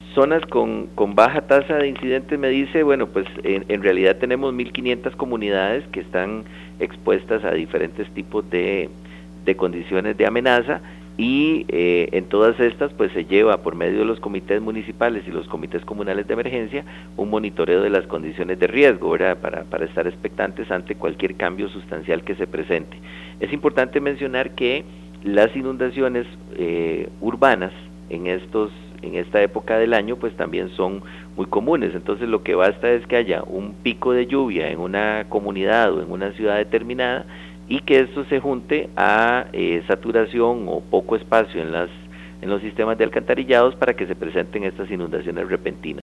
Zonas con baja tasa de incidentes, me dice, bueno, pues en realidad tenemos 1.500 comunidades que están expuestas a diferentes tipos de condiciones de amenaza, y en todas estas pues se lleva por medio de los comités municipales y los comités comunales de emergencia un monitoreo de las condiciones de riesgo, ¿verdad? Para estar expectantes ante cualquier cambio sustancial que se presente. Es importante mencionar que las inundaciones urbanas en esta época del año pues también son muy comunes. Entonces lo que basta es que haya un pico de lluvia en una comunidad o en una ciudad determinada, y que esto se junte a saturación o poco espacio en los sistemas de alcantarillados para que se presenten estas inundaciones repentinas.